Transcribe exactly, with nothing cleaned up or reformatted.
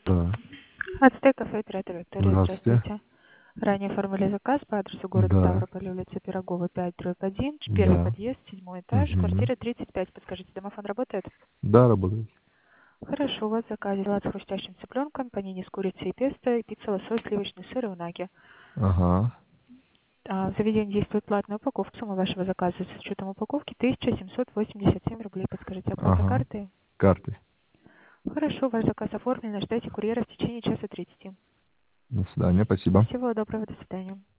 Да. Ацтек кафе, оператор Виктория, Здравствуйте. здравствуйте. Ранее оформили заказ по адресу города Да. Ставрополь, улица Пирогова, пять, дробь один, первый Да. подъезд, седьмой этаж, Угу. квартира тридцать пять. Подскажите, домофон работает? Да, работает. Хорошо, у вас в заказе салат с хрустящим цыпленком, панини с курицей и песто, и пицца, лосось, сливочный сыр и унаги. Ага. А, в заведении действует платная упаковка. Сумма вашего заказа с учетом упаковки тысяча семьсот восемьдесят семь рублей. Подскажите, оплата Ага. картой? Карты. Хорошо, ваш заказ оформлен. Ждайте курьера в течение часа тридцати. До свидания. Спасибо. Всего доброго, до свидания.